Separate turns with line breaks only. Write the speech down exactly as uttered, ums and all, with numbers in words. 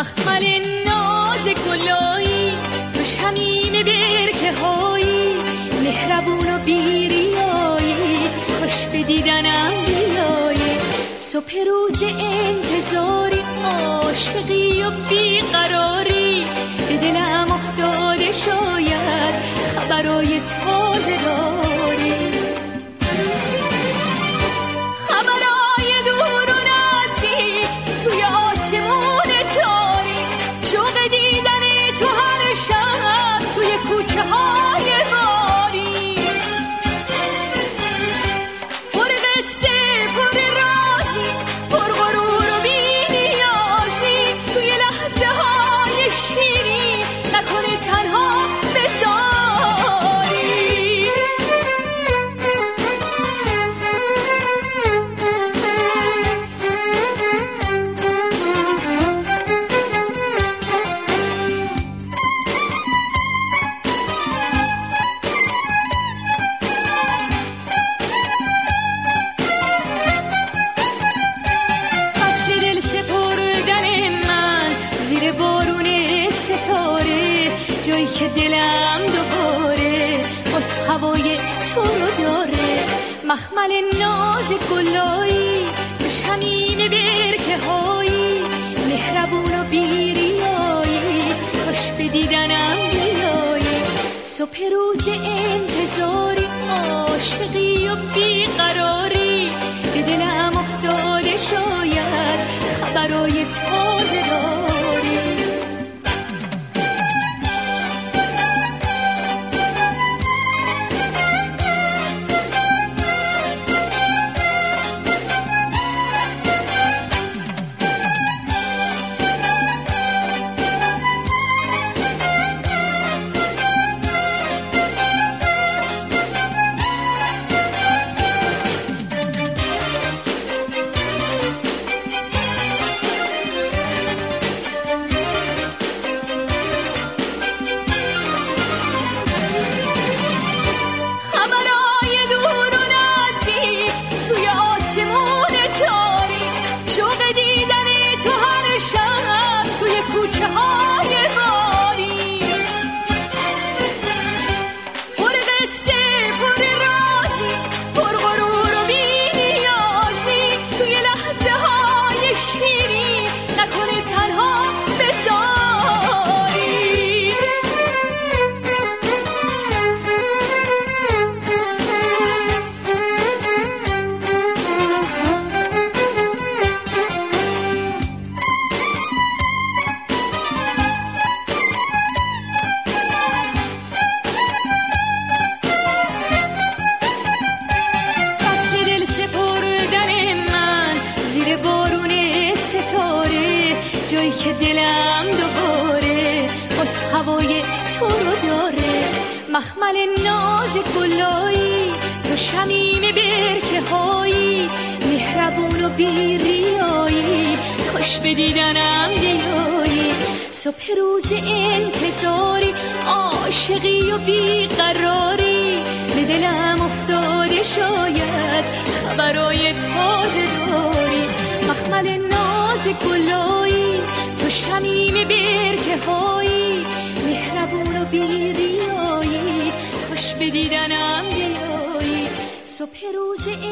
مخمل ناز گلایی، تو شمیم برکه هایی، مهربون و بیریایی، خوش به دیدنم بیایی. صبح روز انتظاری، عاشقی و بیقراری، به دلم افتاده شاید خبرای تازه داری. خبرای دور و نزدیک توی آسمون تاریک، شوق دیدن تو هر شب توی کوچه های باری. پر قصه پر رازی، پر غرور و بی‌نیازی، توی لحظه های شیرین نکنه تنها بذاری. فصل دل سپردن من زیر بارون ستاره، جایی که دلم دوباره باز هوای تو رو داره. مخمل ناز گلایی، تو شمیم برکه هایی، مهربون و بیریایی، خوش به دیدنم بیایی. صبح روز انتظاری، عاشقی و بیقراری، به دلم افتاده شاید خبرای تازه داری. خبرای دور و نزدیک توی آسمون تاریک، شوق دیدن تو هر شب توی کوچه های باری. پر قصه پر رازی، پر غرور و بی‌نیازی، توی لحظه های شیرین نکنه تنها بذاری. فصل دل سپردن من زیر بارون ستاره، جایی که دلم دوباره باز هوای تو رو داره. مخمل ناز گلایی، تو شمیم برکه هایی، مهربون و بیریایی، خوش به دیدنم بیایی. صبح روز انتظاری، عاشقی و بیقراری، به دلم افتاده شاید خبرای تازه داری. مخمل ناز گلایی، تو شمیم برکه هایی، مهربون و بیریایی، خوش به دیدنم بیایی. صبح روز